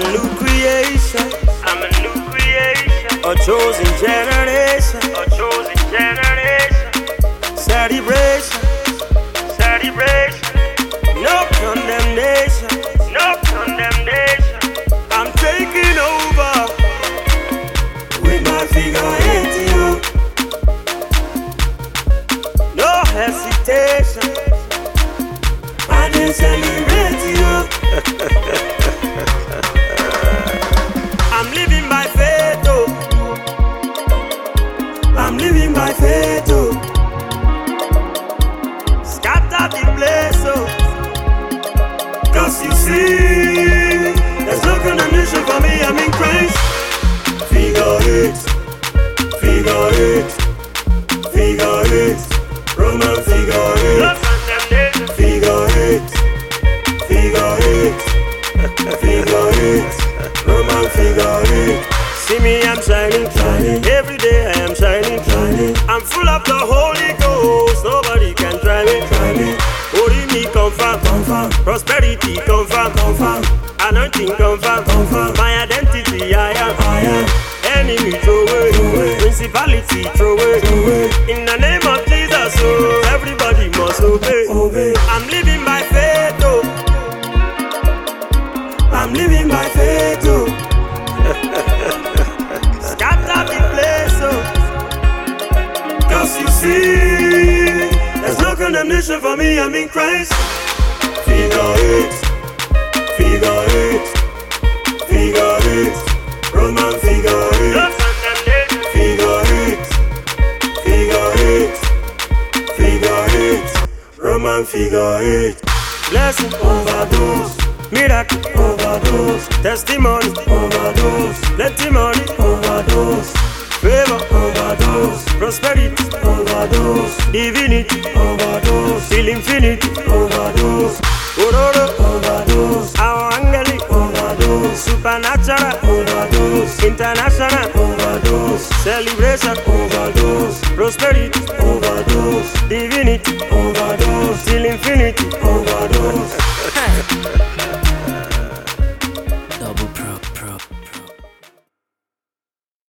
new creation. I'm a new creation. A chosen generation. A chosen generation. Celebration. Celebration. No condemnation. No condemnation. I'm taking over with my figure 8 you. No hesitation. I didn't celebrate you. I'm living by faith, oh. I'm living by faith, oh. Scatter the place, oh. Cause you see, there's no condemnation for me, I'm in Christ. Figure 8, figure 8, figure 8, Roman figure 8. No condemnation. Figure 8, figure 8, figure 8, Roman figure 8. See me, I'm shining, shining. Every day I am shining, shining. I'm full of the Holy Ghost. Nobody can try me, try me. Holy me confirm, confirm. Prosperity confirm, confirm. Anointing confirm, confirm. My identity I am. Enemy throw away, principality throw away. In the name of Jesus, oh, everybody must obey. I'm living by faith, oh. I'm living by faith, oh. Scatter the place, oh. Cause you see, there's no condemnation for me, I'm in Christ. Figure 8, figure 8, figure 8, Roman figure 8. No condemnation. Figure 8, figure 8, figure 8, Roman figure 8. Blessing overdose, miracle overdose, testimony overdose, plenty money overdose, favor overdose, prosperity overdose, divinity overdose, till infinity overdose, ororo overdose, our angelic overdose, supernatural overdose, international overdose, celebration overdose, prosperity overdose, divinity overdose, till infinity